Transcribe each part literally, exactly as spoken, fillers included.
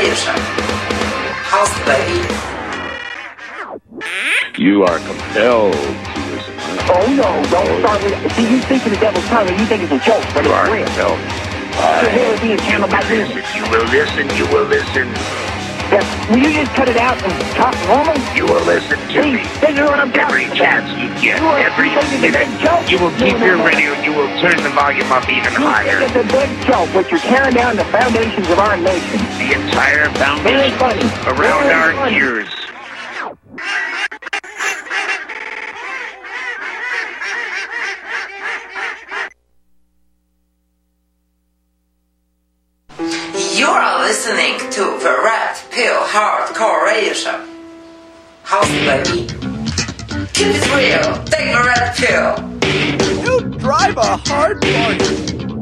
Corporation. House Baby. You are compelled to listen. Oh no, don't start with. See, you speak to the devil's tongue and you think it's a joke, but you it's are real. compelled. Your hair is being handled by this. You will listen, you will listen. Yes. Will you just cut it out and talk normal? You will listen to See, me. this is what I'm Every talking chance you get, You are every thinking it's a minute. joke. You will keep No, no, your no. radio, you will turn the volume up even You higher. think it's a big joke, but you're tearing down the foundations of our nation. The entire Very foundation funny. around Very our funny. ears. You are listening to the Red Pill Hardcore Radio Show. House Baby. Keep it real. Take the red pill. You drive a hard bargain.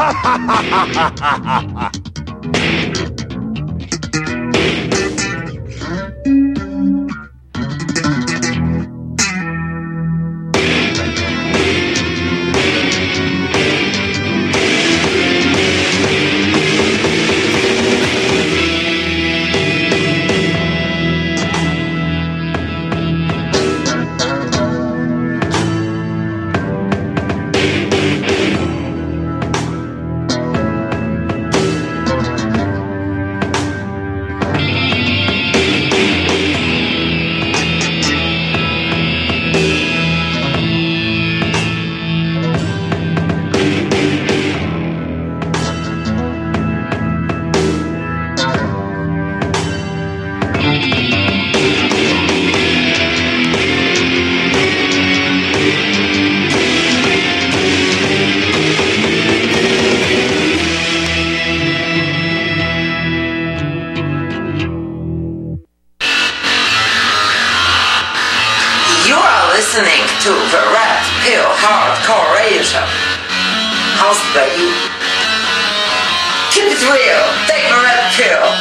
You are listening to the Red Pill Hardcore Radio Show. House Baby. Keep it real. Take the red pill.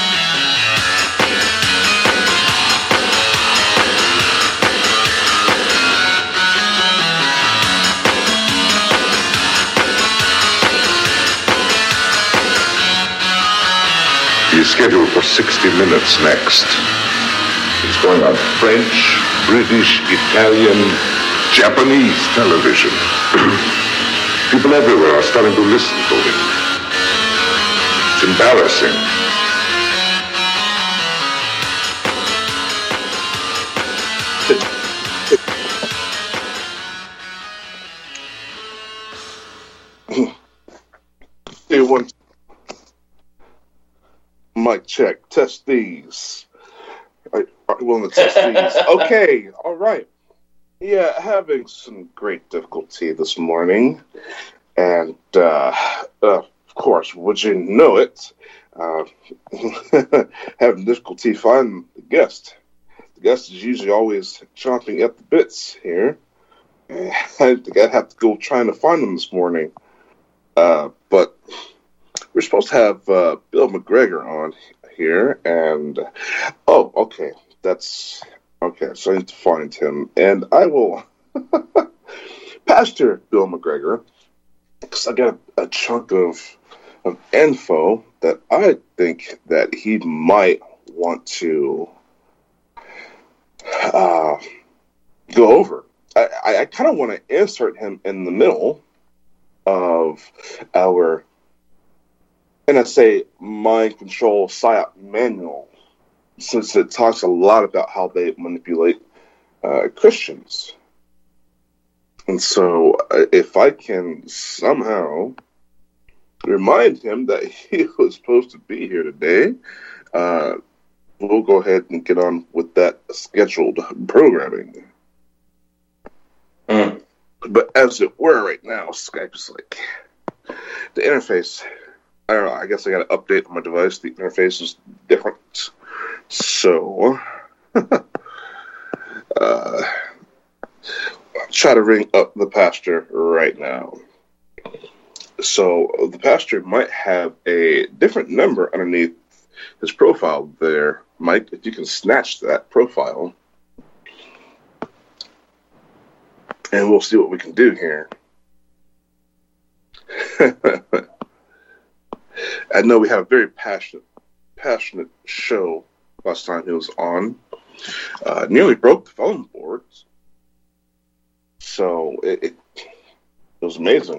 He's scheduled for sixty minutes next. It's going on French, British, Italian, Japanese television. People everywhere are starting to listen to him. It's embarrassing. Hey, one. Mic check. Test these. Are, are you willing to test these? Okay. All right. Yeah, having some great difficulty this morning. And, uh, uh, of course, would you know it, uh, having difficulty finding the guest. The guest is usually always chomping at the bits here. I think I'd have to go trying to find them this morning. Uh, but we're supposed to have uh, Bill McGregor on here, and oh, okay, that's okay. So I need to find him, and I will, Pastor Bill McGregor, because I got a, a chunk of of info that I think that he might want to uh, go over. I, I, I kind of want to insert him in the middle of our, and I say mind control psyop manual, since it talks a lot about how they manipulate uh, Christians. And so uh, if I can somehow remind him that he was supposed to be here today, uh, we'll go ahead and get on with that scheduled programming. Mm. But as it were right now, Skype's like, the interface, I don't know, I guess I got to update my device. The interface is different. So, uh, I'll try to ring up the pastor right now. So, the pastor might have a different number underneath his profile there. Mike, if you can snatch that profile, and we'll see what we can do here. I know we have a very passionate passionate show last time he was on. Uh, nearly broke the phone boards. So it, it, it was amazing.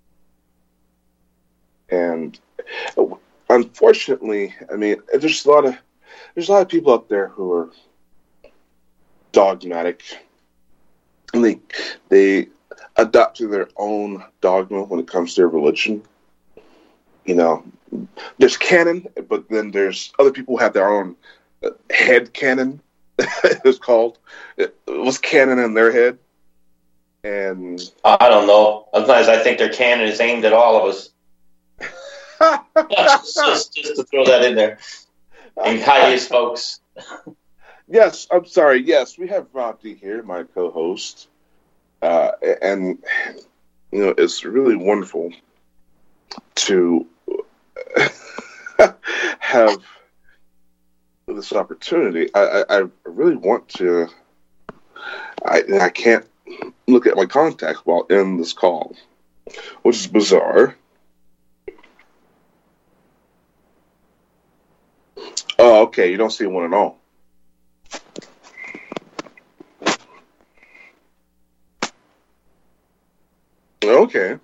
And unfortunately, I mean, there's a lot of there's a lot of people out there who are dogmatic. And they they adopt to their own dogma when it comes to their religion. You know, there's canon, but then there's other people who have their own uh, head canon. It's called. It was canon in their head. And I don't know. Sometimes I think their canon is aimed at all of us. just, just, just to throw that in there. And highest folks. Yes, I'm sorry. Yes, we have Ronti here, my co-host. Uh, and, you know, it's really wonderful to have this opportunity. I, I, I really want to. I, I can't look at my contacts while in this call, which is bizarre. Oh, okay. You don't see one at all. Okay.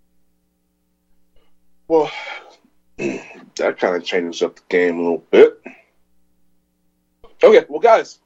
Well, that kind of changes up the game a little bit. Okay, well, guys,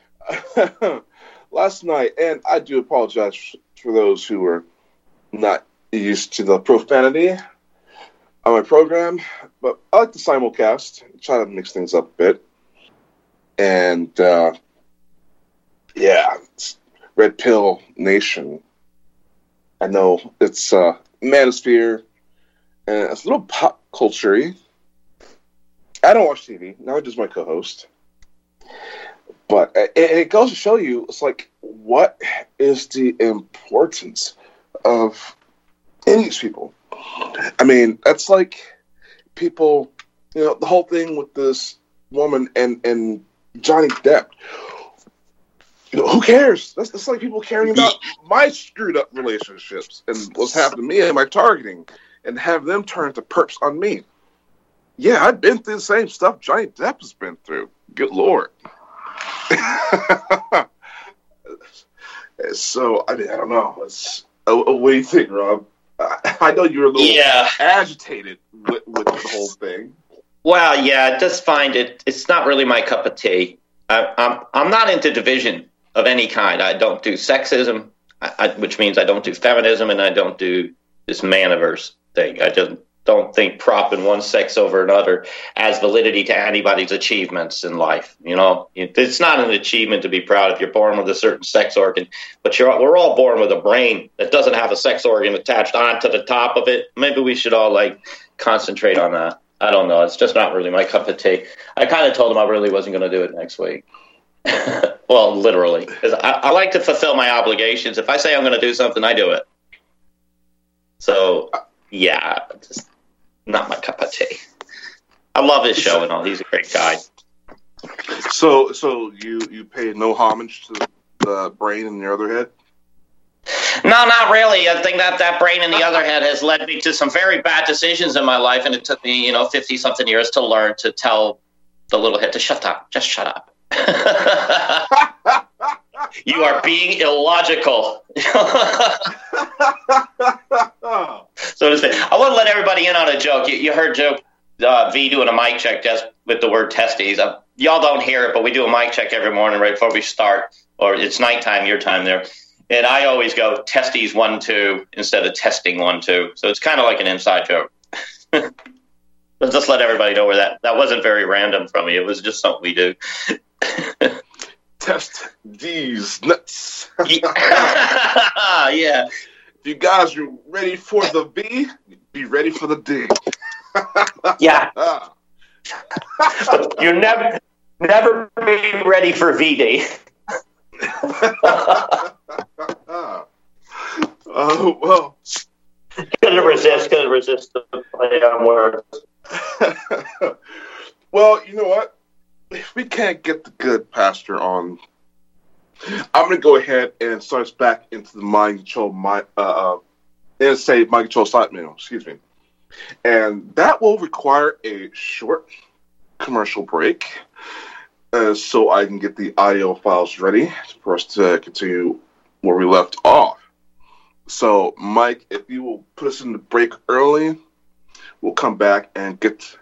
last night, and I do apologize for those who are not used to the profanity on my program, but I like the simulcast, try to mix things up a bit. And, uh, yeah, it's Red Pill Nation. I know it's uh, Manosphere, and it's a little pop culture-y. I don't watch T V, neither does my co-host. But it, it goes to show you, it's like, what is the importance of any of these people? I mean, that's like people, you know, the whole thing with this woman and, and Johnny Depp. You know, who cares? That's, that's like people caring about my screwed up relationships and what's happened to me and my targeting and have them turn to perps on me. Yeah, I've been through the same stuff Johnny Depp has been through. Good Lord. So, I mean, I don't know. It's, uh, what do you think, Rob? I, I know you're a little yeah. agitated with, with the whole thing. Well, yeah, I just find it, it's not really my cup of tea. I, I'm, I'm not into division of any kind. I don't do sexism, I, I, which means I don't do feminism, and I don't do this maniverse thing. I just don't think propping one sex over another adds validity to anybody's achievements in life. You know, it's not an achievement to be proud if you're born with a certain sex organ, but you're, we're all born with a brain that doesn't have a sex organ attached onto the top of it. Maybe we should all, like, concentrate on that. I don't know. It's just not really my cup of tea. I kind of told him I really wasn't going to do it next week. Well, literally. 'Cause I, I like to fulfill my obligations. If I say I'm going to do something, I do it. So, yeah, just not my cup of tea. I love his show and all. He's a great guy. So, so you, you pay no homage to the brain in your other head? No, not really. I think that that brain in the other head has led me to some very bad decisions in my life, and it took me, you know, fifty-something years to learn to tell the little head to shut up. Just shut up. You are being illogical. So to say, I want to let everybody in on a joke. You, you heard Joe uh, V doing a mic check just with the word testes. Uh, y'all don't hear it, but we do a mic check every morning right before we start, or it's nighttime, your time there. And I always go testes one, two instead of testing one, two. So it's kind of like an inside joke. But just let everybody know where that, that wasn't very random from me. It was just something we do. Test these nuts. Yeah. Yeah. If you guys are ready for the V, be ready for the D. Yeah. You're never, never be ready for V D. Oh, well. Couldn't resist, couldn't resist the play on words. Well, you know what? If we can't get the good pastor on, I'm going to go ahead and start us back into the mind control, mind, uh, and say mind control side manual, excuse me. And that will require a short commercial break uh, so I can get the audio files ready for us to continue where we left off. So, Mike, if you will put us in the break early, we'll come back and get...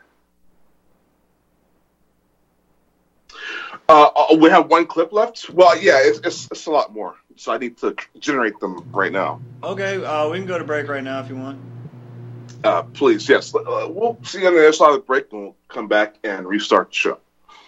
Uh, we have one clip left? Well, yeah, it's, it's, it's a lot more. So I need to generate them right now. Okay, uh, we can go to break right now if you want. Uh, please, yes. Uh, we'll see you on the other side of the break, and we'll come back and restart the show.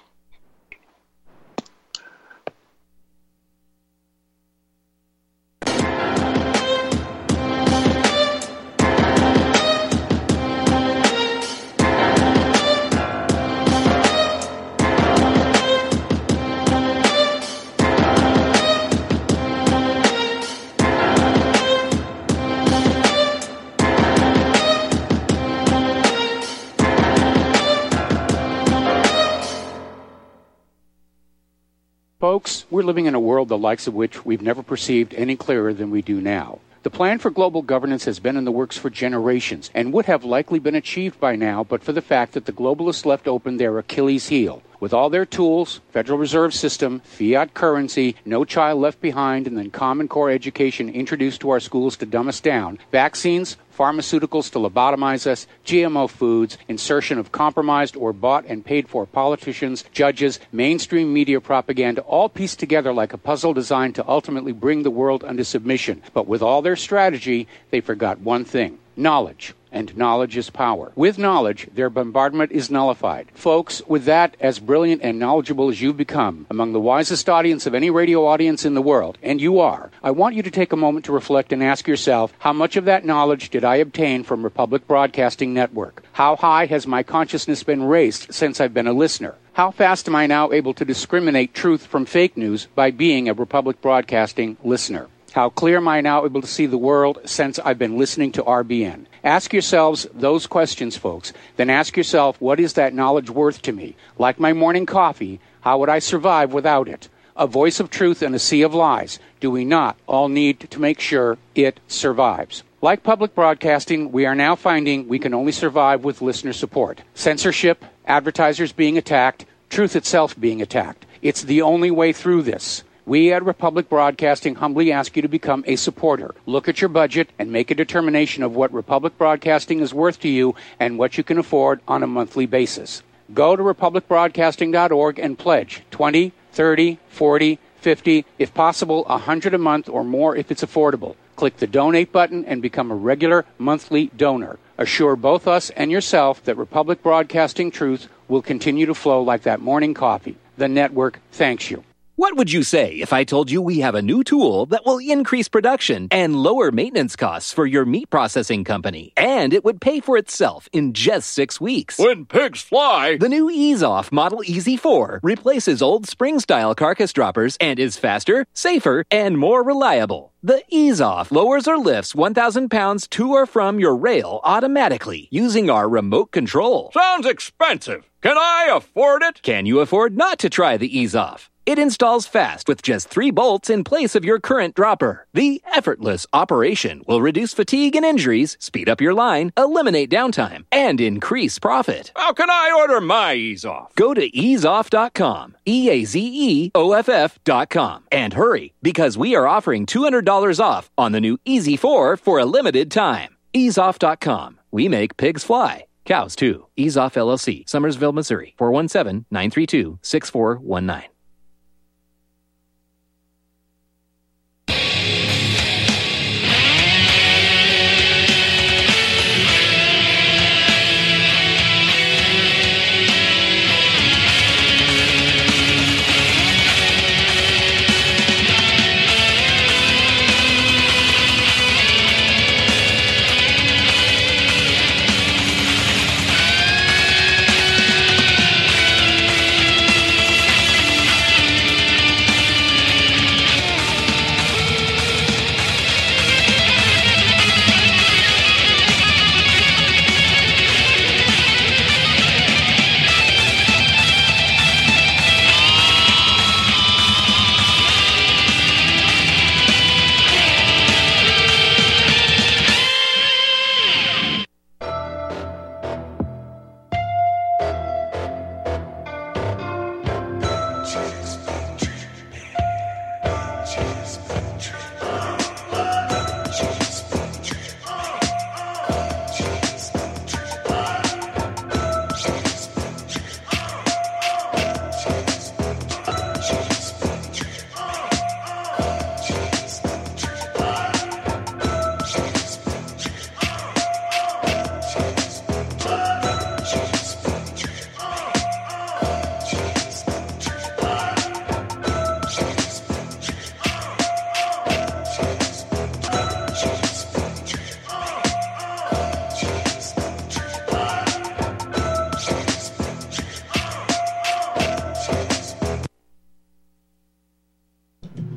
Folks, we're living in a world the likes of which we've never perceived any clearer than we do now. The plan for global governance has been in the works for generations and would have likely been achieved by now but for the fact that the globalists left open their Achilles heel. With all their tools, Federal Reserve System, fiat currency, no child left behind, and then Common Core education introduced to our schools to dumb us down, vaccines, pharmaceuticals to lobotomize us, G M O foods, insertion of compromised or bought and paid for politicians, judges, mainstream media propaganda, all pieced together like a puzzle designed to ultimately bring the world under submission. But with all their strategy, they forgot one thing: knowledge. And knowledge is power. With knowledge, their bombardment is nullified. Folks, with that, as brilliant and knowledgeable as you've become, among the wisest audience of any radio audience in the world, and you are, I want you to take a moment to reflect and ask yourself, how much of that knowledge did I obtain from Republic Broadcasting Network? How high has my consciousness been raised since I've been a listener? How fast am I now able to discriminate truth from fake news by being a Republic Broadcasting listener? How clear am I now able to see the world since I've been listening to R B N? Ask yourselves those questions, folks. Then ask yourself, what is that knowledge worth to me? Like my morning coffee, how would I survive without it? A voice of truth in a sea of lies. Do we not all need to make sure it survives? Like public broadcasting, we are now finding we can only survive with listener support. Censorship, advertisers being attacked, truth itself being attacked. It's the only way through this. We at Republic Broadcasting humbly ask you to become a supporter. Look at your budget and make a determination of what Republic Broadcasting is worth to you and what you can afford on a monthly basis. Go to republic broadcasting dot org and pledge twenty, thirty, forty, fifty, if possible one hundred a month or more if it's affordable. Click the donate button and become a regular monthly donor. Assure both us and yourself that Republic Broadcasting truth will continue to flow like that morning coffee. The network thanks you. What would you say if I told you we have a new tool that will increase production and lower maintenance costs for your meat processing company? And it would pay for itself in just six weeks. When pigs fly! The new Ease Off Model E Z four replaces old spring-style carcass droppers and is faster, safer, and more reliable. The Ease Off lowers or lifts one thousand pounds to or from your rail automatically using our remote control. Sounds expensive. Can I afford it? Can you afford not to try the Ease Off? It installs fast with just three bolts in place of your current dropper. The effortless operation will reduce fatigue and injuries, speed up your line, eliminate downtime, and increase profit. How can I order my Ease Off? Go to ease off dot com, E A Z E O F F dot com, and hurry, because we are offering two hundred dollars off on the new E Z four for a limited time. ease off dot com. We make pigs fly. Cows, too. Ease Off L L C, Summersville, Missouri, four one seven, nine three two, six four one nine.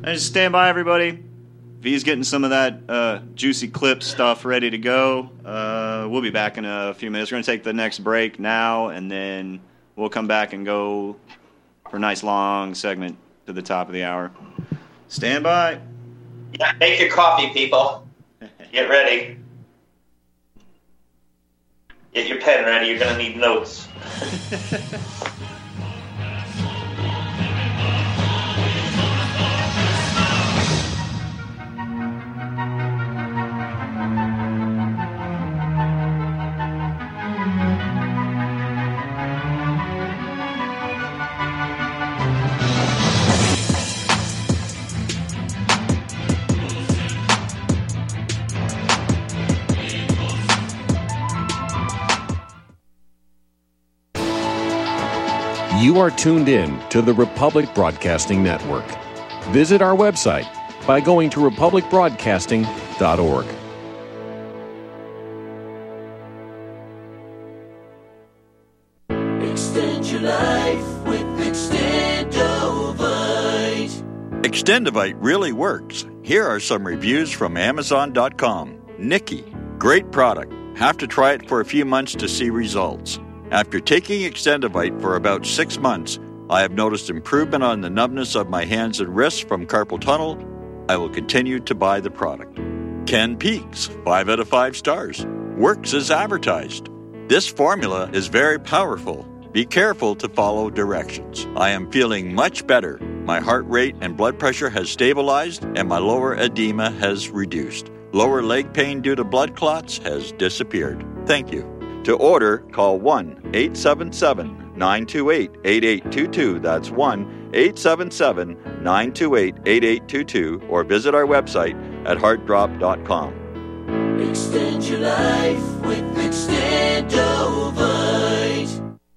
Just stand by, everybody. V's getting some of that uh, juicy clip stuff ready to go. Uh, we'll be back in a few minutes. We're going to take the next break now, and then we'll come back and go for a nice long segment to the top of the hour. Stand by. Yeah, make your coffee, people. Get ready. Get your pen ready. You're going to need notes. You are tuned in to the Republic Broadcasting Network. Visit our website by going to republic broadcasting dot org. Extend your life with Extendovite. Extendovite really works. Here are some reviews from amazon dot com. Nikki, great product. Have to try it for a few months to see results. After taking Extendovite for about six months, I have noticed improvement on the numbness of my hands and wrists from carpal tunnel. I will continue to buy the product. Ken Peaks, five out of five stars. Works as advertised. This formula is very powerful. Be careful to follow directions. I am feeling much better. My heart rate and blood pressure has stabilized, and my lower edema has reduced. Lower leg pain due to blood clots has disappeared. Thank you. To order, call one eight seven seven, nine two eight, eight eight two two. That's one eight seven seven, nine two eight, eight eight two two, or visit our website at heart drop dot com. Extend your life with Extendovite.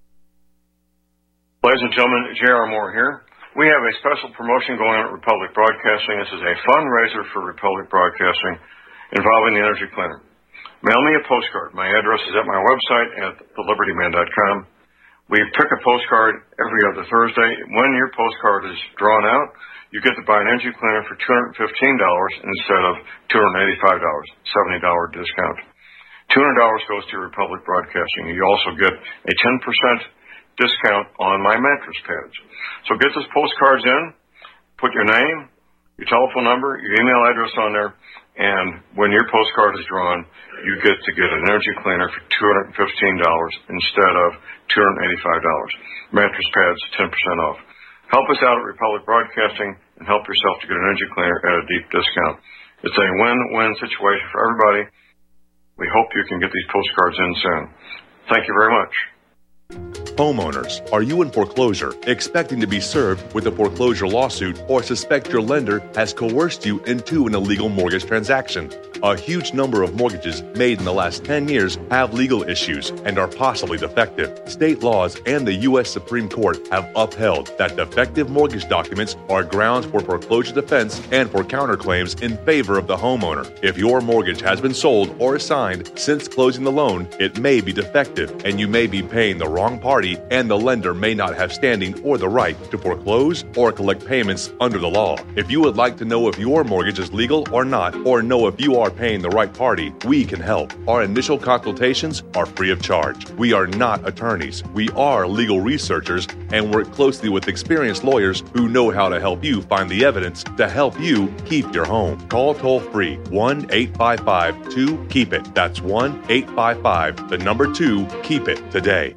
Ladies and gentlemen, J R. Moore here. We have a special promotion going on at Republic Broadcasting. This is a fundraiser for Republic Broadcasting involving the Energy Cleaner. Mail me a postcard. My address is at my website at the liberty man dot com. We pick a postcard every other Thursday. When your postcard is drawn out, you get to buy an energy cleaner for two hundred fifteen dollars instead of two hundred eighty-five dollars, seventy dollars discount. two hundred dollars goes to Republic Broadcasting. You also get a ten percent discount on my mattress pads. So get those postcards in, put your name, your telephone number, your email address on there, and when your postcard is drawn, you get to get an energy cleaner for two hundred fifteen dollars instead of two hundred eighty-five dollars. Mattress pads, ten percent off. Help us out at Republic Broadcasting and help yourself to get an energy cleaner at a deep discount. It's a win-win situation for everybody. We hope you can get these postcards in soon. Thank you very much. Homeowners, are you in foreclosure, expecting to be served with a foreclosure lawsuit, or suspect your lender has coerced you into an illegal mortgage transaction? A huge number of mortgages made in the last ten years have legal issues and are possibly defective. State laws and the U S Supreme Court have upheld that defective mortgage documents are grounds for foreclosure defense and for counterclaims in favor of the homeowner. If your mortgage has been sold or assigned since closing the loan, it may be defective and you may be paying the wrong party, and the lender may not have standing or the right to foreclose or collect payments under the law. If you would like to know if your mortgage is legal or not, or know if you are paying the right party, we can help. Our initial consultations are free of charge. We are not attorneys. We are legal researchers and work closely with experienced lawyers who know how to help you find the evidence to help you keep your home. Call toll free one eight five five two keep it. That's one eight five five, the number two, keep it today.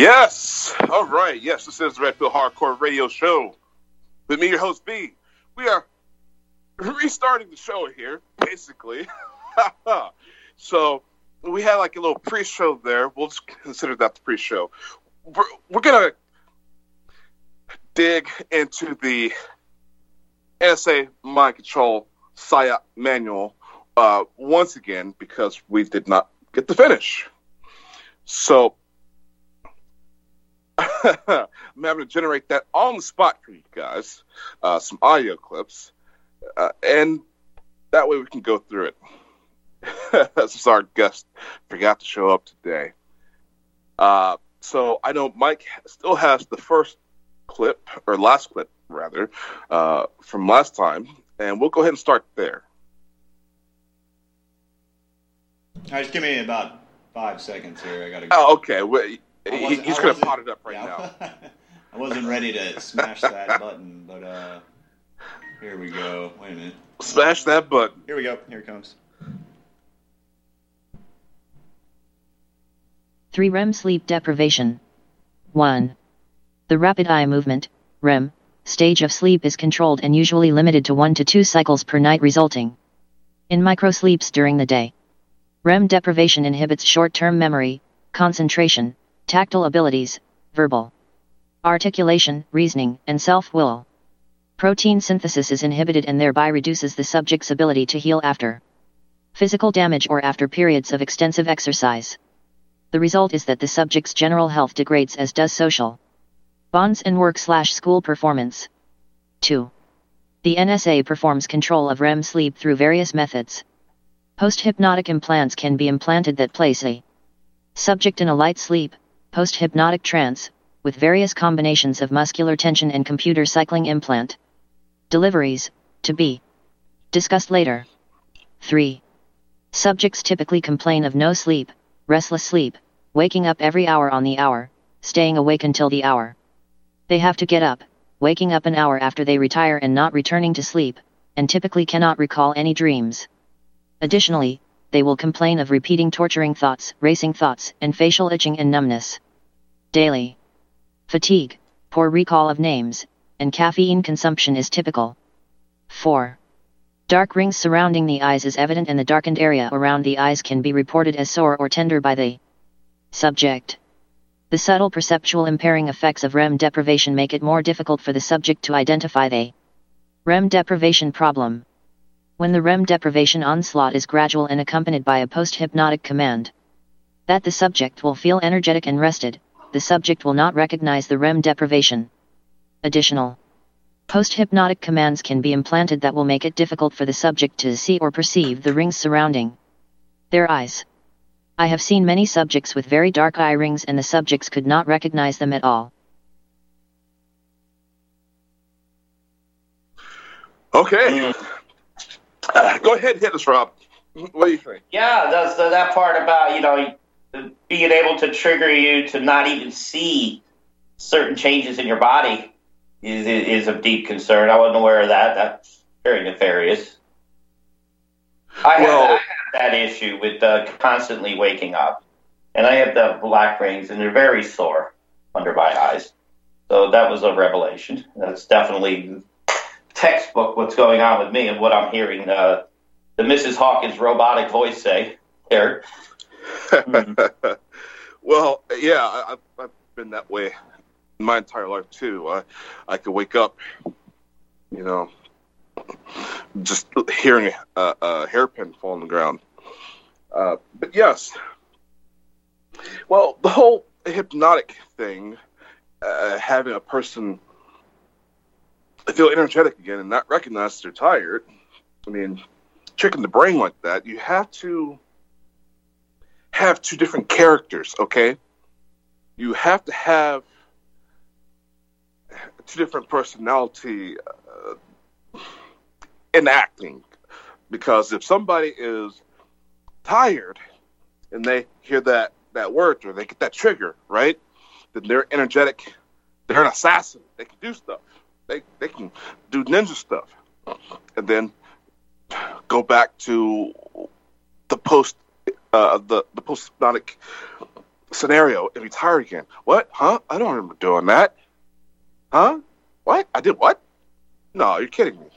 Yes. All right. Yes, this is the Red Pill Hardcore Radio Show. With me, your host, B. We are restarting the show here, basically. So we had like a little pre-show there. We'll just consider that the pre-show. We're, we're going to dig into the N S A Mind Control PSYOP Manual uh, once again because we did not get the finish. So I'm having to generate that on the spot for you guys, uh, some audio clips, uh, and that way we can go through it. Since our guest forgot to show up today. Uh, so I know Mike still has the first clip, or last clip, rather, uh, from last time, and we'll go ahead and start there. All right, just give me about five seconds here. I gotta go. Oh, okay. Well, he, he's going to pot it up right yeah, now. I wasn't ready to smash that button, but uh, here we go. Wait a minute. Smash that button. Here we go. Here it comes. three R E M sleep deprivation. one. The rapid eye movement, R E M, stage of sleep is controlled and usually limited to one to two cycles per night, resulting in microsleeps during the day. R E M deprivation inhibits short-term memory, concentration, tactile abilities, verbal articulation, reasoning, and self-will. Protein synthesis is inhibited and thereby reduces the subject's ability to heal after physical damage or after periods of extensive exercise. The result is that the subject's general health degrades, as does social bonds and work/school performance. two. The N S A performs control of R E M sleep through various methods. Post-hypnotic implants can be implanted that place a subject in a light sleep, post-hypnotic trance, with various combinations of muscular tension and computer cycling implant deliveries, to be discussed later. three. Subjects typically complain of no sleep, restless sleep, waking up every hour on the hour, staying awake until the hour they have to get up, waking up an hour after they retire and not returning to sleep, and typically cannot recall any dreams. Additionally, they will complain of repeating torturing thoughts, racing thoughts, and facial itching and numbness daily. Fatigue, poor recall of names, and caffeine consumption is typical. four. Dark rings surrounding the eyes is evident, and the darkened area around the eyes can be reported as sore or tender by the subject. The subtle perceptual impairing effects of R E M deprivation make it more difficult for the subject to identify the R E M deprivation problem. When the R E M deprivation onslaught is gradual and accompanied by a post-hypnotic command that the subject will feel energetic and rested, the subject will not recognize the R E M deprivation. Additional post-hypnotic commands can be implanted that will make it difficult for the subject to see or perceive the rings surrounding their eyes. I have seen many subjects with very dark eye rings and the subjects could not recognize them at all. Okay. Uh, go ahead and hit us, Rob. What do you think? Yeah, that's the, that part about, you know, being able to trigger you to not even see certain changes in your body is is of deep concern. I wasn't aware of that. That's very nefarious. I, well, have, I have that issue with uh, constantly waking up. And I have the black rings, and they're very sore under my eyes. So that was a revelation. That's definitely textbook what's going on with me and what I'm hearing uh, the Missus Hawkins robotic voice say there. Mm-hmm. Well, yeah, I, I've been that way my entire life too. I I could wake up, you know, just hearing a, a hairpin fall on the ground. Uh, but yes, well, the whole hypnotic thing, uh, having a person feel energetic again and not recognize they're tired. I mean, tricking the brain like that, you have to have two different characters, okay? You have to have two different personality uh, in acting, because if somebody is tired and they hear that, that word or they get that trigger, right, then they're energetic, they're an assassin, they can do stuff, they they can do ninja stuff, and then go back to the post uh, the the post hypnotic scenario and be tired again. What? Huh? I don't remember doing that. Huh? What? I did what? No, you're kidding me.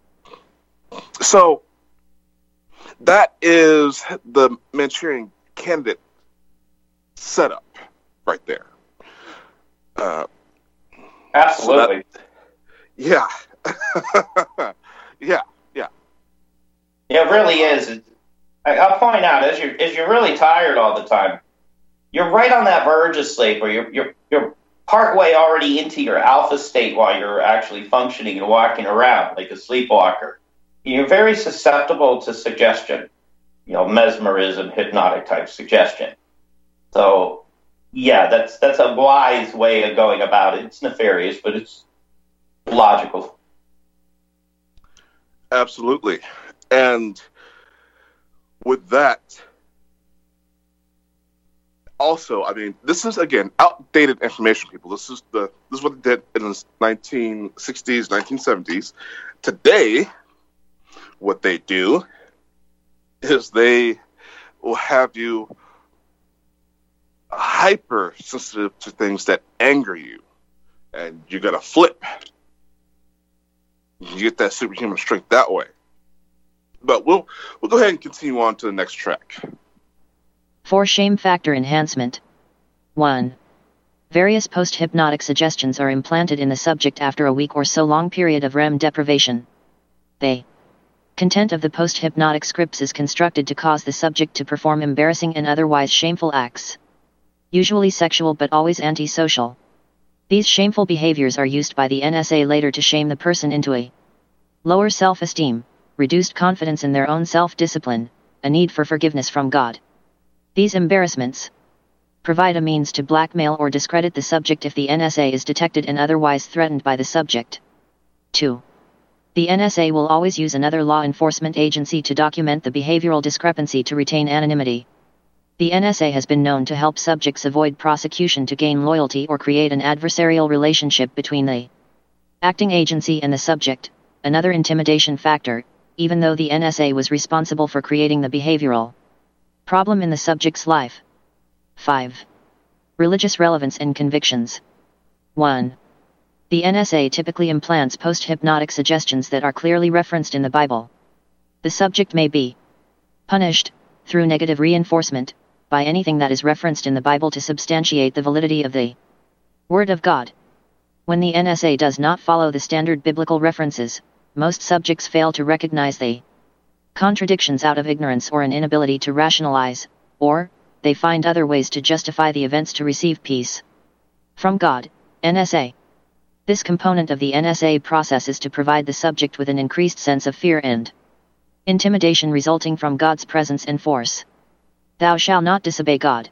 So that is the Manchurian Candidate setup right there. Uh, Absolutely. So that, yeah. yeah. Yeah. It really is. I- I'll point out, as you're, as you're really tired all the time, you're right on that verge of sleep, or you're, you're, you're partway already into your alpha state while you're actually functioning and walking around like a sleepwalker. You're very susceptible to suggestion, you know, mesmerism, hypnotic type suggestion. So, yeah, that's that's a wise way of going about it. It's nefarious, but it's logical. Absolutely. And with that, also, I mean, this is, again, outdated information, people. This is the this is what they did in the nineteen sixties, nineteen seventies. Today, what they do is they will have you hypersensitive to things that anger you, and you got to flip. You get that superhuman strength that way. But we'll we'll go ahead and continue on to the next track. For shame factor enhancement. one. Various post-hypnotic suggestions are implanted in the subject after a week or so long period of R E M deprivation. The content of the post-hypnotic scripts is constructed to cause the subject to perform embarrassing and otherwise shameful acts. Usually sexual but always antisocial. These shameful behaviors are used by the N S A later to shame the person into a lower self-esteem, reduced confidence in their own self-discipline, a need for forgiveness from God. These embarrassments provide a means to blackmail or discredit the subject if the N S A is detected and otherwise threatened by the subject. two. The N S A will always use another law enforcement agency to document the behavioral discrepancy to retain anonymity. The N S A has been known to help subjects avoid prosecution to gain loyalty or create an adversarial relationship between the acting agency and the subject, another intimidation factor, even though the N S A was responsible for creating the behavioral problem in the subject's life. five. Religious relevance and convictions. one. The N S A typically implants post-hypnotic suggestions that are clearly referenced in the Bible. The subject may be punished, through negative reinforcement, by anything that is referenced in the Bible to substantiate the validity of the Word of God. When the N S A does not follow the standard biblical references, most subjects fail to recognize the contradictions out of ignorance or an inability to rationalize, or they find other ways to justify the events to receive peace from God. N S A. This component of the N S A process is to provide the subject with an increased sense of fear and intimidation resulting from God's presence and force. Thou shalt not disobey God.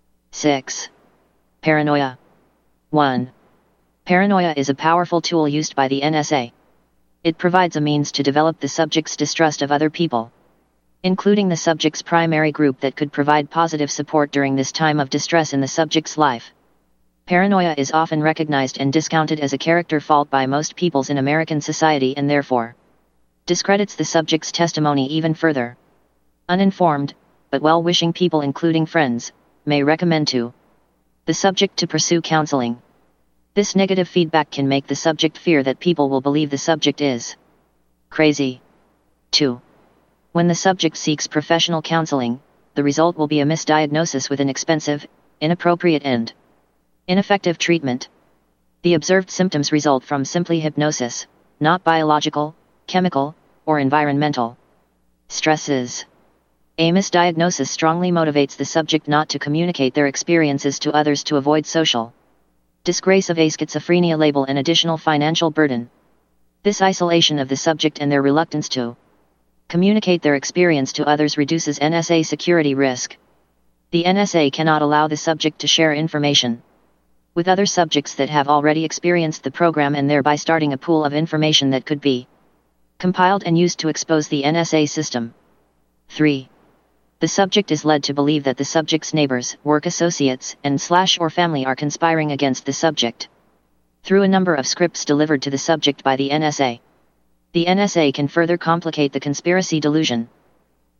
six. Paranoia. one. Paranoia is a powerful tool used by the N S A. It provides a means to develop the subject's distrust of other people, including the subject's primary group that could provide positive support during this time of distress in the subject's life. Paranoia is often recognized and discounted as a character fault by most peoples in American society and therefore discredits the subject's testimony even further. Uninformed, but well-wishing people including friends, may recommend to the subject to pursue counseling. This negative feedback can make the subject fear that people will believe the subject is crazy. two. When the subject seeks professional counseling, the result will be a misdiagnosis with an expensive, inappropriate and ineffective treatment. The observed symptoms result from simply hypnosis, not biological, chemical, or environmental stresses. A misdiagnosis strongly motivates the subject not to communicate their experiences to others to avoid social disgrace of a schizophrenia label and additional financial burden. This isolation of the subject and their reluctance to communicate their experience to others reduces N S A security risk. The N S A cannot allow the subject to share information with other subjects that have already experienced the program and thereby starting a pool of information that could be compiled and used to expose the N S A system. three. The subject is led to believe that the subject's neighbors, work associates, and slash or family are conspiring against the subject. Through a number of scripts delivered to the subject by the N S A. The N S A can further complicate the conspiracy delusion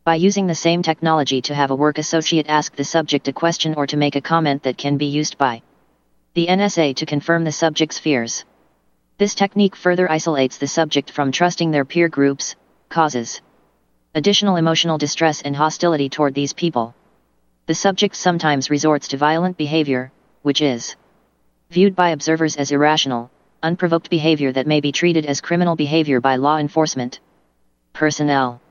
By using the same technology to have a work associate ask the subject a question or to make a comment that can be used by the N S A to confirm the subject's fears. This technique further isolates the subject from trusting their peer groups, causes additional emotional distress and hostility toward these people. The subject sometimes resorts to violent behavior, which is viewed by observers as irrational, unprovoked behavior that may be treated as criminal behavior by law enforcement personnel.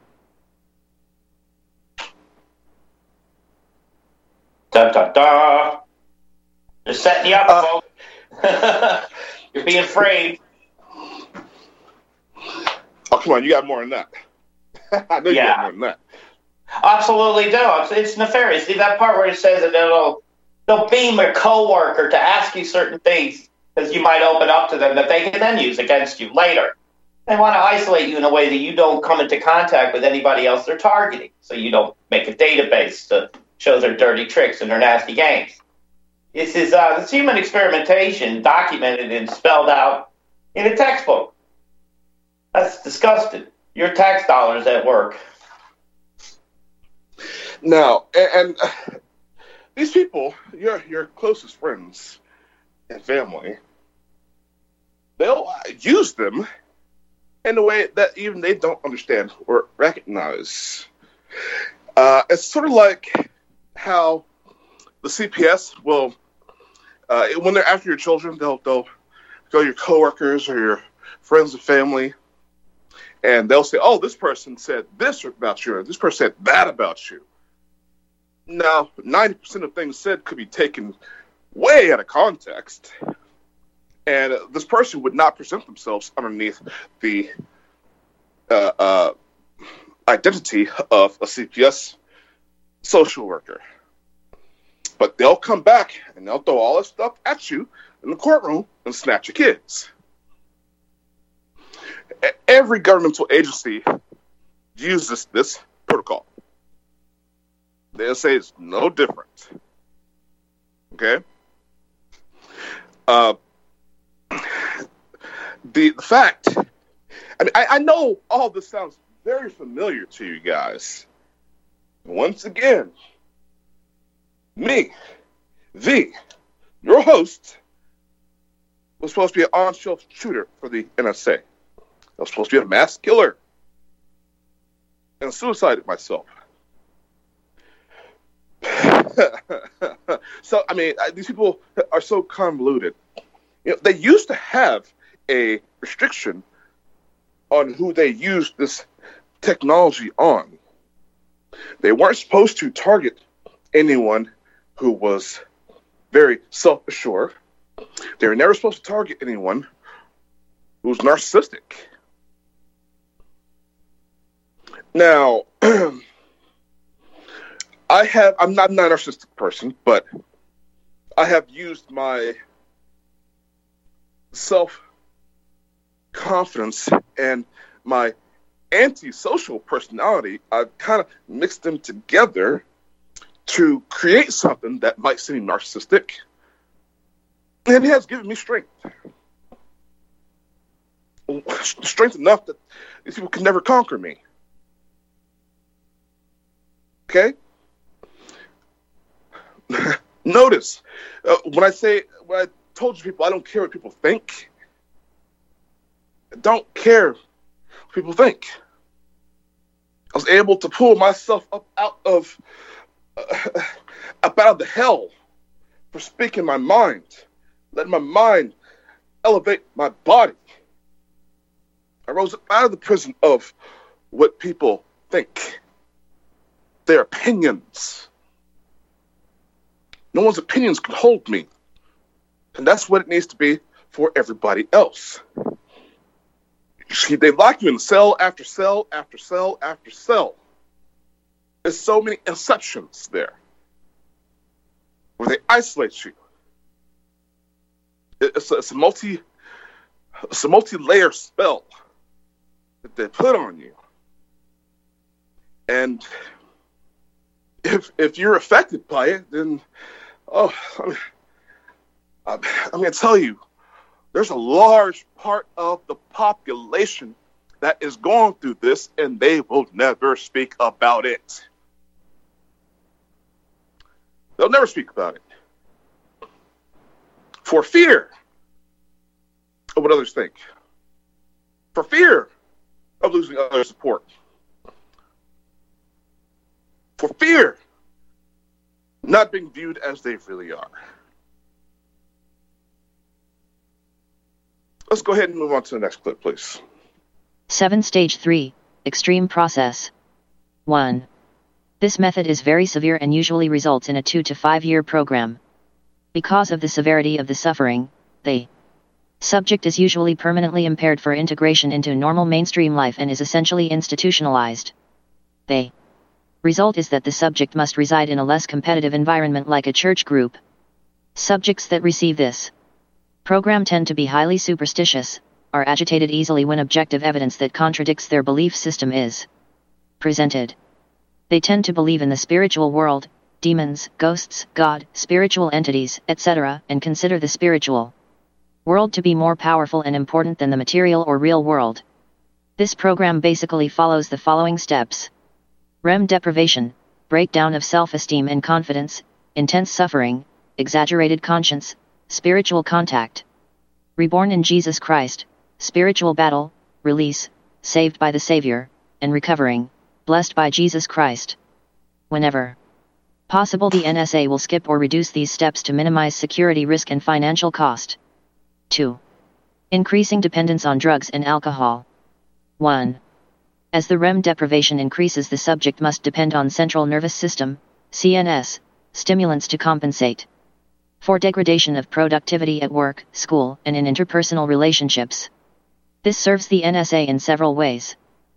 Da da da. They're setting you up, uh, folks. You're being framed. Oh, come on, you got more than that. I know you yeah. got more than that. Absolutely do. It's, it's nefarious. See that part where it says that they'll, they'll beam a coworker to ask you certain things because you might open up to them that they can then use against you later. They want to isolate you in a way that you don't come into contact with anybody else they're targeting, so you don't make a database to show their dirty tricks and their nasty games. This is uh, this human experimentation documented and spelled out in a textbook. That's disgusting. Your tax dollars at work. Now, and, and uh, these people, your your closest friends and family, they'll uh, use them in a way that even they don't understand or recognize. Uh, it's sort of like how the C P S will, uh, when they're after your children, they'll they'll go to your coworkers or your friends and family, and they'll say, "Oh, this person said this about you, or this person said that about you." Now, ninety percent of things said could be taken way out of context, and uh, this person would not present themselves underneath the uh, uh, identity of a C P S social worker. But they'll come back and they'll throw all this stuff at you in the courtroom and snatch your kids. Every governmental agency uses this protocol. They'll say it's no different. Okay? Uh, the, the fact, I mean, I, I know all this sounds very familiar to you guys. Once again, me, V, your host, was supposed to be an on-shelf shooter for the N S A. I was supposed to be a mass killer. And suicided myself. So, I mean, these people are so convoluted. You know, they used to have a restriction on who they used this technology on. They weren't supposed to target anyone who was very self-assured. They were never supposed to target anyone who was narcissistic. Now, I have, I'm not, I'm not a narcissistic person, but I have used my self-confidence and my antisocial personality. I've kind of mixed them together to create something that might seem narcissistic. And it has given me strength. Strength enough that these people can never conquer me. Okay? Notice, uh, when I say, when I told you people I don't care what people think, I don't care what people think. I was able to pull myself up out of uh, up out of the hell for speaking my mind, letting my mind elevate my body. I rose up out of the prison of what people think, their opinions. No one's opinions can hold me. And that's what it needs to be for everybody else. See, they lock you in cell after cell after cell after cell. There's so many exceptions there where they isolate you. It's a, it's a multi, it's a multi-layer spell that they put on you. And if if you're affected by it, then oh, I mean, I'm going to tell you, there's a large part of the population that is going through this, and they will never speak about it. They'll never speak about it. For fear of what others think. For fear of losing other support. For fear not being viewed as they really are. Let's go ahead and move on to the next clip, please. seven Stage three, Extreme Process. one. This method is very severe and usually results in a two to five year program. Because of the severity of the suffering, the subject is usually permanently impaired for integration into normal mainstream life and is essentially institutionalized. The result is that the subject must reside in a less competitive environment like a church group. Subjects that receive this program tend to be highly superstitious, are agitated easily when objective evidence that contradicts their belief system is presented. They tend to believe in the spiritual world, demons, ghosts, God, spiritual entities, et cetera, and consider the spiritual world to be more powerful and important than the material or real world. This program basically follows the following steps. R E M deprivation, breakdown of self-esteem and confidence, intense suffering, exaggerated conscience, spiritual contact. Reborn in Jesus Christ, spiritual battle, release, saved by the Savior, and recovering, blessed by Jesus Christ. Whenever possible, the N S A will skip or reduce these steps to minimize security risk and financial cost. two. Increasing dependence on drugs and alcohol. one. As the R E M deprivation increases, the subject must depend on central nervous system, C N S, stimulants to compensate for degradation of productivity at work, school, and in interpersonal relationships. This serves the N S A in several ways.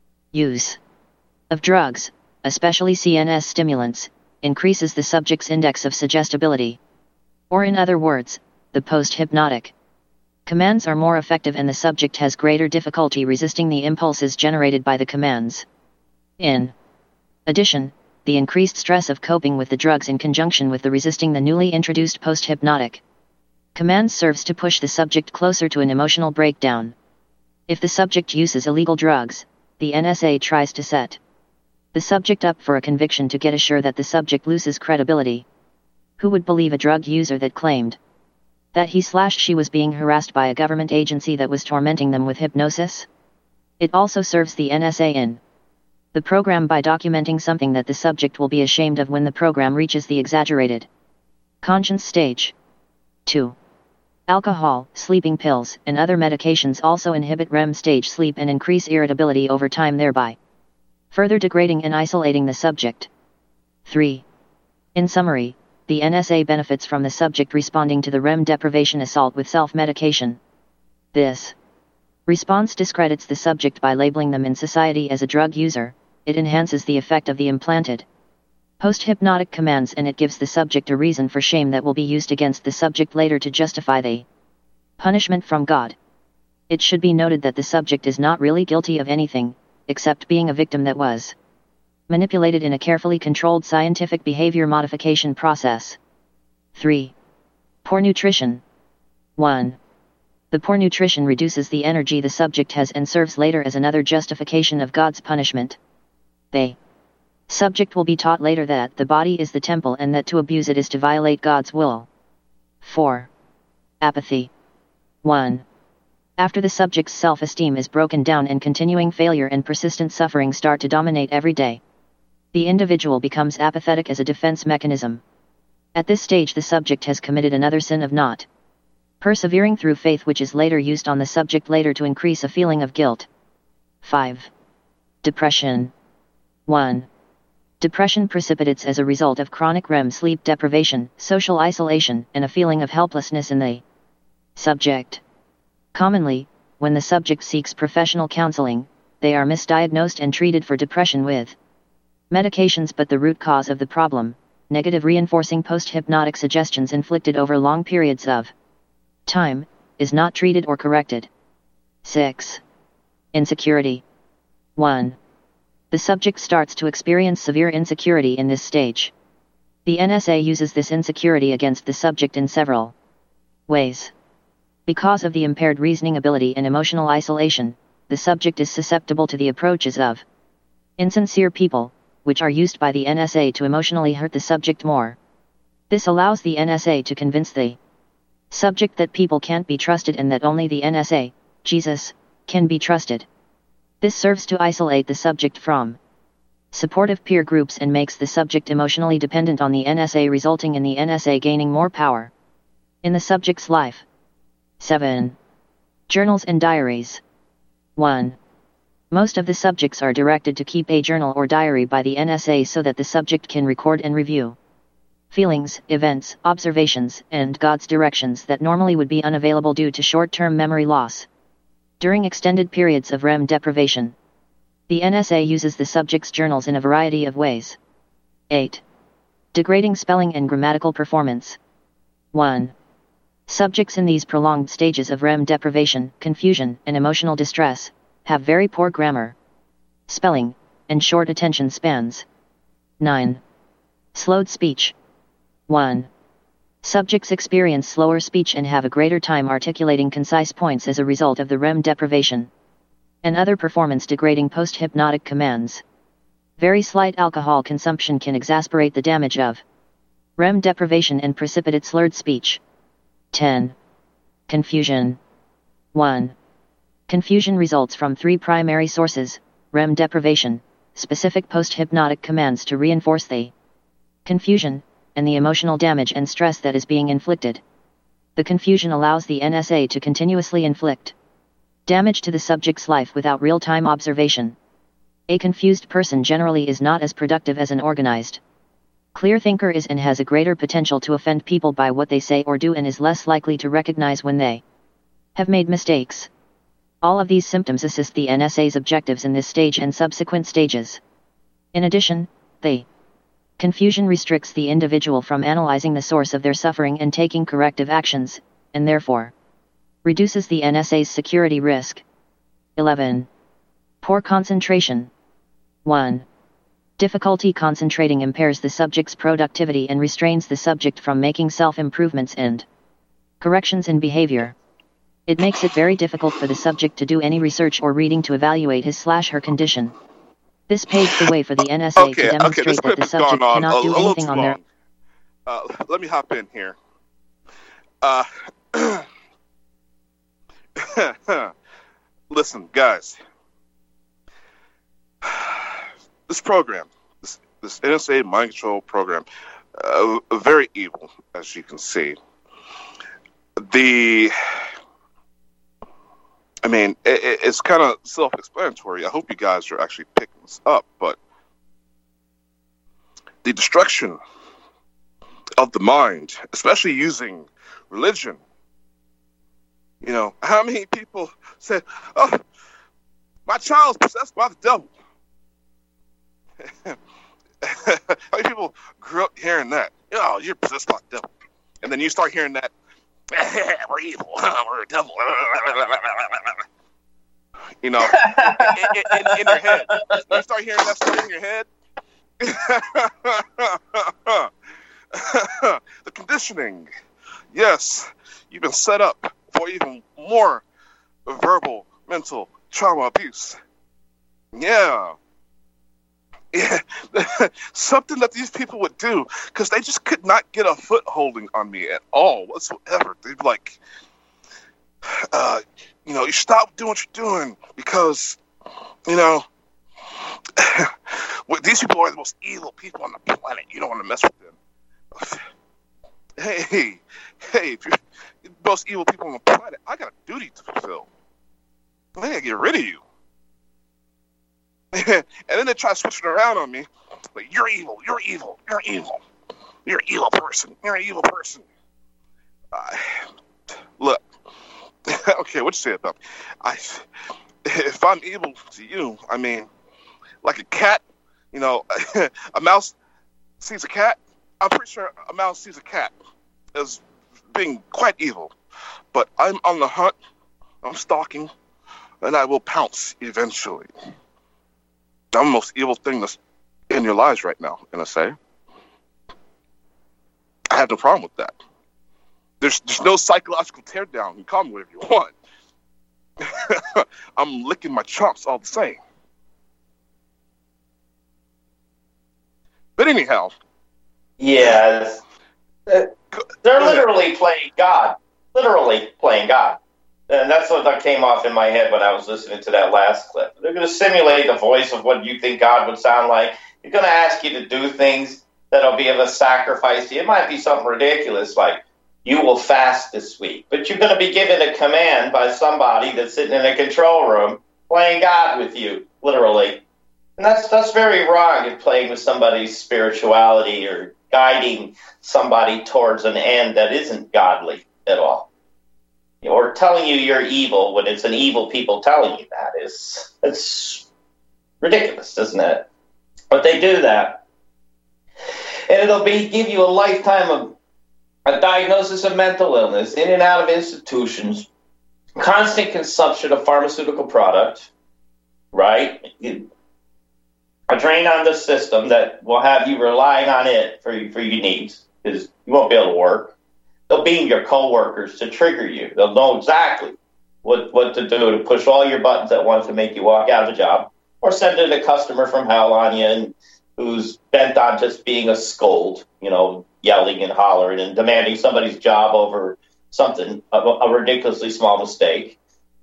Use of drugs, especially C N S stimulants, increases the subject's index of suggestibility. Or in other words, the post-hypnotic commands are more effective and the subject has greater difficulty resisting the impulses generated by the commands. In addition, the increased stress of coping with the drugs in conjunction with the resisting the newly introduced post-hypnotic commands serves to push the subject closer to an emotional breakdown. If the subject uses illegal drugs, the N S A tries to set the subject up for a conviction to get assured that the subject loses credibility. Who would believe a drug user that claimed that he slash she was being harassed by a government agency that was tormenting them with hypnosis? It also serves the N S A in the program by documenting something that the subject will be ashamed of when the program reaches the exaggerated conscience stage. two. Alcohol, sleeping pills, and other medications also inhibit R E M stage sleep and increase irritability over time, thereby further degrading and isolating the subject. three. In summary, the N S A benefits from the subject responding to the R E M deprivation assault with self-medication. This response discredits the subject by labeling them in society as a drug user, it enhances the effect of the implanted post-hypnotic commands, and it gives the subject a reason for shame that will be used against the subject later to justify the punishment from God. It should be noted that the subject is not really guilty of anything, except being a victim that was manipulated in a carefully controlled scientific behavior modification process. three. Poor nutrition. one. The poor nutrition reduces the energy the subject has and serves later as another justification of God's punishment. The subject will be taught later that the body is the temple and that to abuse it is to violate God's will. four. Apathy. one. After the subject's self-esteem is broken down and continuing failure and persistent suffering start to dominate every day, the individual becomes apathetic as a defense mechanism. At this stage, the subject has committed another sin of not persevering through faith, which is later used on the subject later to increase a feeling of guilt. five. Depression. one. Depression precipitates as a result of chronic R E M sleep deprivation, social isolation, and a feeling of helplessness in the subject. Commonly, when the subject seeks professional counseling, they are misdiagnosed and treated for depression with medications, but the root cause of the problem, negative reinforcing post-hypnotic suggestions inflicted over long periods of time, is not treated or corrected. six. Insecurity. one. The subject starts to experience severe insecurity in this stage. The N S A uses this insecurity against the subject in several ways. Because of the impaired reasoning ability and emotional isolation, the subject is susceptible to the approaches of insincere people, which are used by the N S A to emotionally hurt the subject more. This allows the N S A to convince the subject that people can't be trusted and that only the N S A, Jesus, can be trusted. This serves to isolate the subject from supportive peer groups and makes the subject emotionally dependent on the N S A, resulting in the N S A gaining more power in the subject's life. seven. Journals and diaries. one. Most of the subjects are directed to keep a journal or diary by the N S A so that the subject can record and review feelings, events, observations, and God's directions that normally would be unavailable due to short-term memory loss. During extended periods of R E M deprivation, the N S A uses the subject's journals in a variety of ways. eight. Degrading spelling and grammatical performance. one. Subjects in these prolonged stages of R E M deprivation, confusion, and emotional distress have very poor grammar, spelling, and short attention spans. nine. Slowed speech. one. Subjects experience slower speech and have a greater time articulating concise points as a result of the R E M deprivation and other performance-degrading post-hypnotic commands. Very slight alcohol consumption can exacerbate the damage of R E M deprivation and precipitate slurred speech. ten. Confusion. one. Confusion results from three primary sources: R E M deprivation, specific post-hypnotic commands to reinforce the confusion, and the emotional damage and stress that is being inflicted. The confusion allows the N S A to continuously inflict damage to the subject's life without real-time observation. A confused person generally is not as productive as an organized, clear thinker is, and has a greater potential to offend people by what they say or do, and is less likely to recognize when they have made mistakes. All of these symptoms assist the N S A's objectives in this stage and subsequent stages. In addition, the confusion restricts the individual from analyzing the source of their suffering and taking corrective actions, and therefore reduces the N S A's security risk. eleven. Poor concentration. one. Difficulty concentrating impairs the subject's productivity and restrains the subject from making self-improvements and corrections in behavior. It makes it very difficult for the subject to do any research or reading to evaluate his slash her condition. This paves the way for the N S A Okay, to demonstrate okay, this that clip the has subject gone on cannot a, do a little anything too on their long. Uh, let me hop in here. Uh, listen, guys. This program, this, this N S A mind control program, uh, very evil, as you can see. The, I mean, it, it's kind of self-explanatory. I hope you guys are actually picking this up, but the destruction of the mind, especially using religion. You know, how many people say, "Oh, my child's possessed by the devil"? How many people grew up hearing that? "Oh, you're possessed by the devil," and then you start hearing that, "We're evil, we're a devil." You know, in, in, in your head, you start hearing that stuff in your head. The conditioning, yes, you've been set up for even more verbal, mental trauma abuse. Yeah. Yeah. Something that these people would do, because they just could not get a footholding on me at all whatsoever. They'd be like, uh, you know, you stop doing what you're doing because, you know, these people are the most evil people on the planet. You don't want to mess with them. Hey, hey, if you're the most evil people on the planet, I got a duty to fulfill. I gotta get rid of you. And then they try switching around on me. Like, you're evil, you're evil, you're evil. You're an evil person, you're an evil person. Uh, look, okay, what you say about me? I, if I'm evil to you, I mean, like a cat, you know, a mouse sees a cat. I'm pretty sure a mouse sees a cat as being quite evil. But I'm on the hunt, I'm stalking, and I will pounce eventually. I'm the most evil thing that's in your lives right now, N S A. I have no problem with that. There's there's no psychological teardown. You can call me whatever you want. I'm licking my chops all the same. But anyhow. Yes. They're literally playing God. Literally playing God. And that's what that came off in my head when I was listening to that last clip. They're going to simulate the voice of what you think God would sound like. They're going to ask you to do things that'll be of a sacrifice to you. It might be something ridiculous like, you will fast this week. But you're going to be given a command by somebody that's sitting in a control room playing God with you, literally. And that's that's very wrong in playing with somebody's spirituality or guiding somebody towards an end that isn't godly at all. Or telling you you're evil when it's an evil people telling you that is it's ridiculous, isn't it? But they do that. And it'll be give you a lifetime of a diagnosis of mental illness, in and out of institutions, constant consumption of pharmaceutical product, right? A drain on the system that will have you relying on it for, for your needs, because you won't be able to work. They'll beam your coworkers to trigger you. They'll know exactly what, what to do to push all your buttons at once to make you walk out of a job, or send in a customer from hell on you and who's bent on just being a scold, you know, yelling and hollering and demanding somebody's job over something, a, a ridiculously small mistake.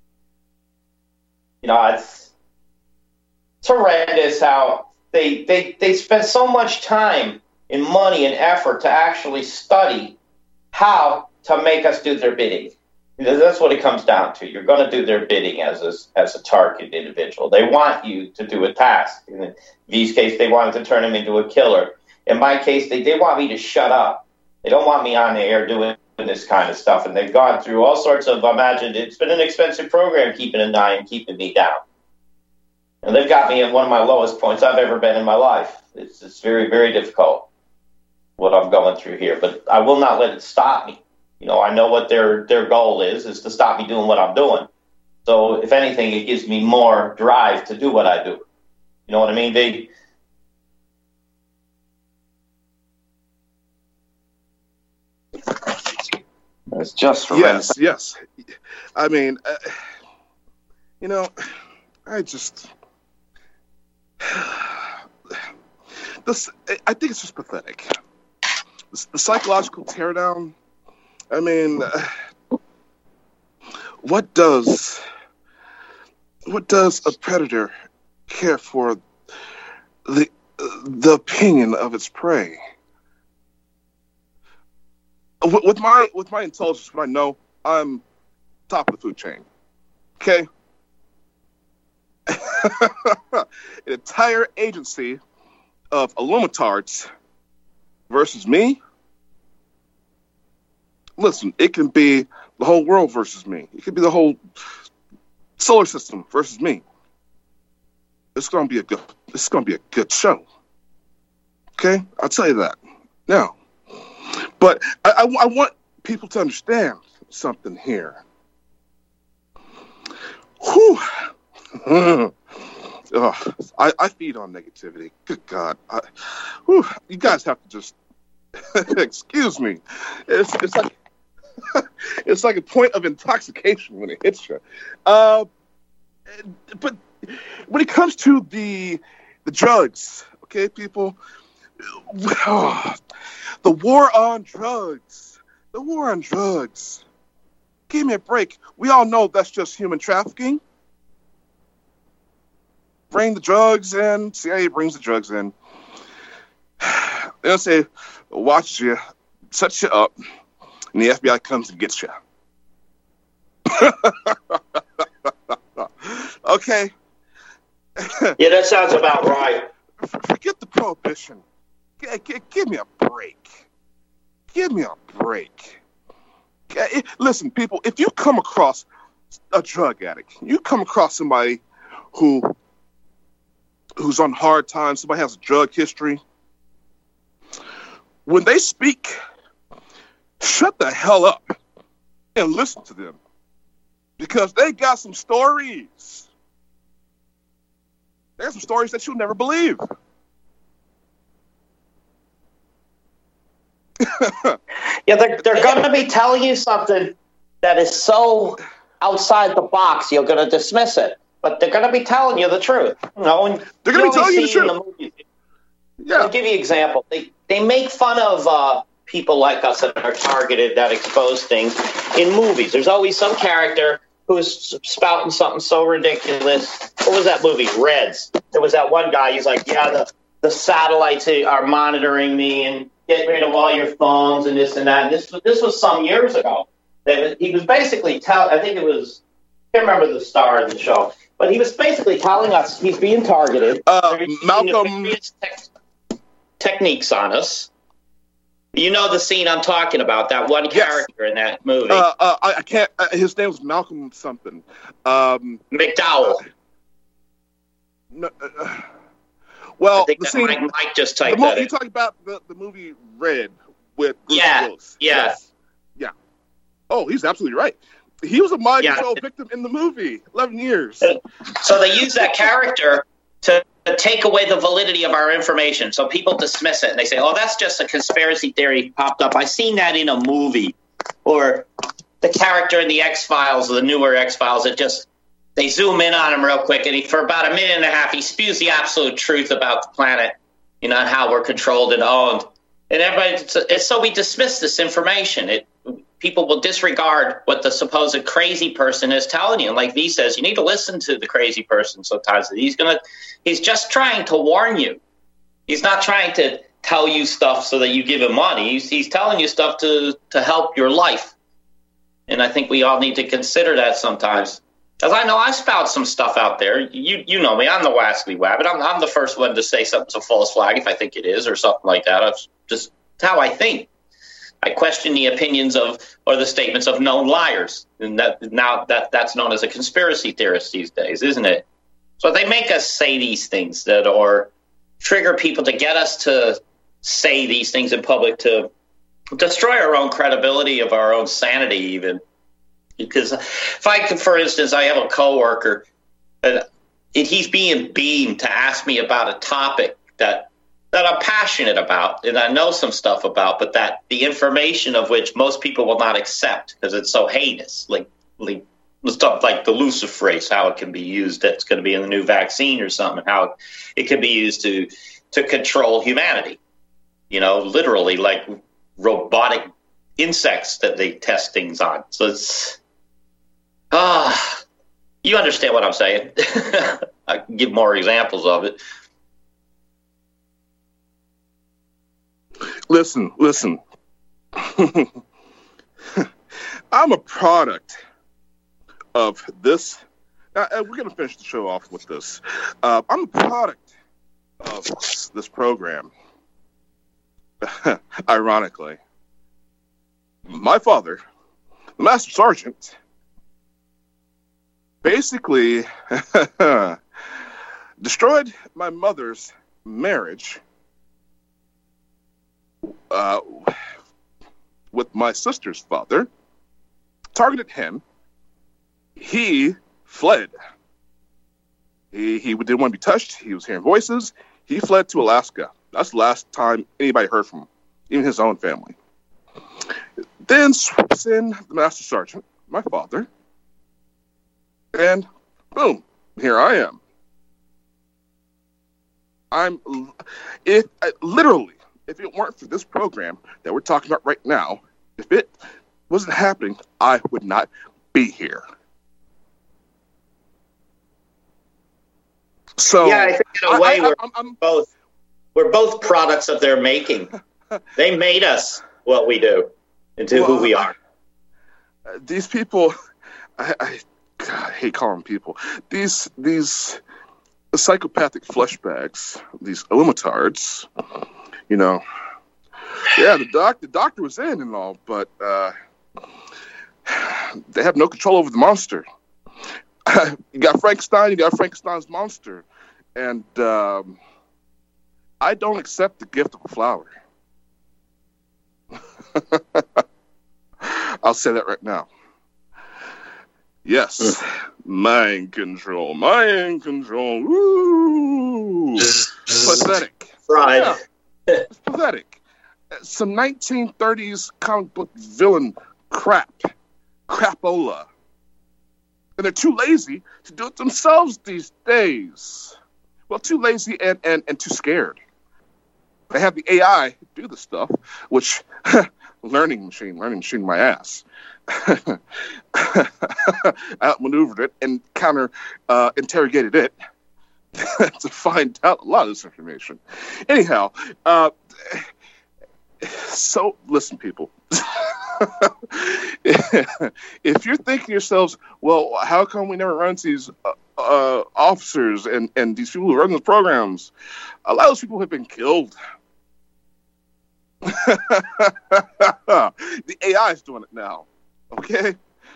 You know, it's, it's horrendous how they, they, they spend so much time and money and effort to actually study how to make us do their bidding. That's what it comes down to. You're going to do their bidding as a, as a target individual. They want you to do a task. In V's case, they wanted to turn him into a killer. In my case, they, they want me to shut up. They don't want me on the air doing this kind of stuff. And they've gone through all sorts of, imagine, it's been an expensive program keeping an eye and keeping me down. And they've got me at one of my lowest points I've ever been in my life. It's, it's very, very difficult what I'm going through here. But I will not let it stop me. You know, I know what their, their goal is, is to stop me doing what I'm doing. So, if anything, it gives me more drive to do what I do. You know what I mean? They... It's just horrendous. Yes, yes. I mean, uh, you know, I just... this. I think it's just pathetic. The, the psychological teardown... I mean, uh, what does what does a predator care for the uh, the opinion of its prey? With, with my with my intelligence, I know I'm top of the food chain. Okay, an entire agency of Illumitards versus me. Listen, it can be the whole world versus me. It could be the whole solar system versus me. It's gonna be a good. It's gonna be a good show. Okay, I'll tell you that now. But I, I, I want people to understand something here. Whew. oh, I, I feed on negativity. Good God, I, whew, you guys have to just excuse me. It's it's like. It's like a point of intoxication when it hits you. Uh, but when it comes to the the drugs, okay, people, oh, the war on drugs, the war on drugs. Give me a break. We all know that's just human trafficking. Bring the drugs in. C I A brings the drugs in. They'll say, watch you, set you up. And the F B I comes and gets you. Okay. Yeah, that sounds about right. Forget the prohibition. G- g- give me a break. Give me a break. G- Listen, people, if you come across a drug addict, you come across somebody who who's on hard times, somebody has a drug history, when they speak, shut the hell up and listen to them, because they got some stories. There's some stories that you'll never believe. Yeah, they're, they're going to be telling you something that is so outside the box, you're going to dismiss it. But they're going to be telling you the truth. You know, and they're going to be telling you the truth. The movies, yeah. I'll give you an example. They, they make fun of uh, people like us that are targeted, that expose things in movies. There's always some character who is spouting something so ridiculous. What was that movie? Reds. There was that one guy. He's like, yeah, the, the satellites are monitoring me and get rid of all your phones and this and that. And this, this was some years ago. He was basically telling, I think it was, I can't remember the star of the show, but he was basically telling us he's being targeted. Uh, Malcolm. Te- techniques on us. You know the scene I'm talking about, that one character yes. in that movie. Uh, uh, I, I can't, uh, his name was Malcolm something. Um, McDowell. Uh, no, uh, well, I think the that scene, Mike, Mike just typed the mo- that in. You're talking about the, the movie Red with Bruce yeah, Willis. Yeah, yes. yeah. Oh, he's absolutely right. He was a mind yeah. control victim in the movie. Eleven years. So they use that character to take away the validity of our information. So people dismiss it and they say, "Oh, that's just a conspiracy theory popped up. I seen that in a movie." Or the character in the X-Files, the newer X-Files, it just they zoom in on him real quick, and he, for about a minute and a half, he spews the absolute truth about the planet, you know, and how we're controlled and owned. And everybody, it's, so we dismiss this information. It people will disregard what the supposed crazy person is telling you. And like V says, you need to listen to the crazy person sometimes. He's gonna, he's just trying to warn you. He's not trying to tell you stuff so that you give him money. He's, he's telling you stuff to, to help your life. And I think we all need to consider that sometimes. Because I know I spout some stuff out there. You you know me. I'm the Wascally Wabbit. I'm, I'm the first one to say something's a false flag if I think it is or something like that. It's just how I think. I question the opinions of or the statements of known liars. And that now that that's known as a conspiracy theorist these days, isn't it? So they make us say these things that or trigger people to get us to say these things in public to destroy our own credibility of our own sanity even. Because if I could, for instance, I have a coworker and he's being beamed to ask me about a topic that that I'm passionate about and I know some stuff about, but that the information of which most people will not accept because it's so heinous, like, like stuff like the luciferase, how it can be used, that's going to be in the new vaccine or something, how it can be used to to control humanity. You know, literally like robotic insects that they test things on. So it's ah, you understand what I'm saying. I can give more examples of it. Listen, listen. I'm a product of this. Now, we're going to finish the show off with this. Uh, I'm a product of this program. Ironically, my father, the Master Sergeant, basically destroyed my mother's marriage uh, with my sister's father, targeted him. He fled. He, he didn't want to be touched. He was hearing voices. He fled to Alaska. That's the last time anybody heard from him, even his own family. Then swoops in the Master Sergeant, my father, and boom, here I am. I'm, if literally, if it weren't for this program that we're talking about right now, if it wasn't happening, I would not be here. So yeah, I think in a way I, I, we're I'm, I'm, both we're both products of their making. They made us what we do into well, who we are. Uh, these people, I, I, God, I hate calling them people. These these psychopathic flesh bags, these illumitards. You know, yeah, the doc, the doctor was in and all, but uh, they have no control over the monster. You got Frankenstein, you got Frankenstein's monster, and um, I don't accept the gift of a flower. I'll say that right now. Yes, mind control, mind control. Woo! Pathetic. Right. Yeah. It's pathetic. Some nineteen thirties comic book villain crap. Crapola. and they're too lazy to do it themselves these days. Well, too lazy and, and, and too scared. They have the A I do the stuff, which, learning machine, learning machine my ass. Outmaneuvered it and counter uh, interrogated it to find out a lot of this information. Anyhow, uh, so listen, people. If you're thinking yourselves, well, how come we never run into these uh, uh, officers and, and these people who run those programs? A lot of those people have been killed. The A I is doing it now. Okay?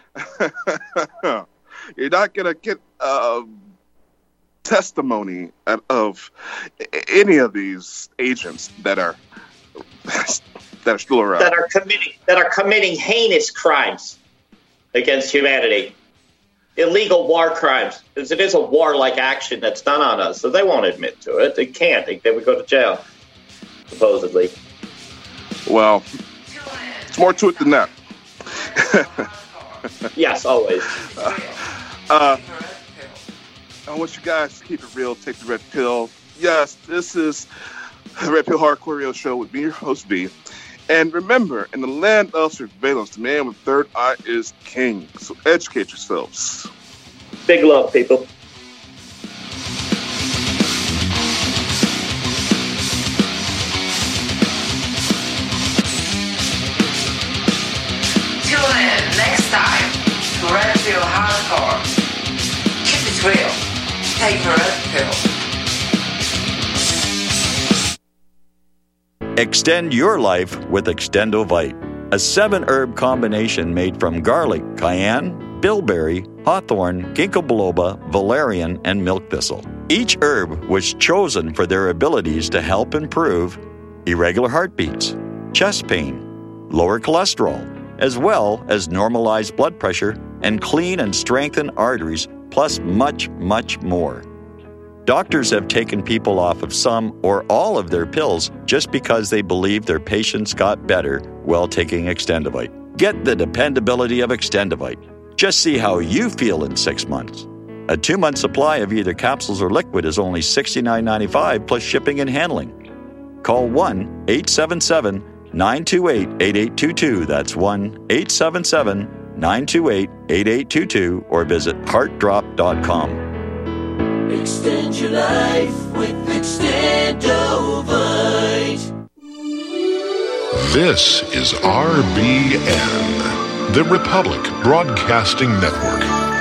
You're not going to get uh, testimony of any of these agents that are that are still around. That are committing that are committing heinous crimes against humanity. Illegal war crimes. Because it is a warlike action that's done on us. So they won't admit to it. They can't. They, they would go to jail, supposedly. Well, it's more to it than that. Yes, always. Uh, uh, I want you guys to keep it real. Take the red pill. Yes, this is the Red Pill Hardcore Radio Show with me, your host, B. And remember, in the land of surveillance, the man with the third eye is king. So educate yourselves. Big love, people. Tune in next time to Red Pill Hardcore. Keep it real. Take the red pill. Extend your life with Extendovite, a seven-herb combination made from garlic, cayenne, bilberry, hawthorn, ginkgo biloba, valerian, and milk thistle. Each herb was chosen for their abilities to help improve irregular heartbeats, chest pain, lower cholesterol, as well as normalize blood pressure and clean and strengthen arteries, plus much, much more. Doctors have taken people off of some or all of their pills just because they believe their patients got better while taking Extendovite. Get the dependability of Extendovite. Just see how you feel in six months. A two-month supply of either capsules or liquid is only sixty-nine ninety-five plus shipping and handling. Call one eight seven seven, nine two eight, eight eight two two. That's one eight seven seven, nine two eight, eight eight two two or visit heart drop dot com. Extend your life with Extendovite. This is R B N, the Republic Broadcasting Network.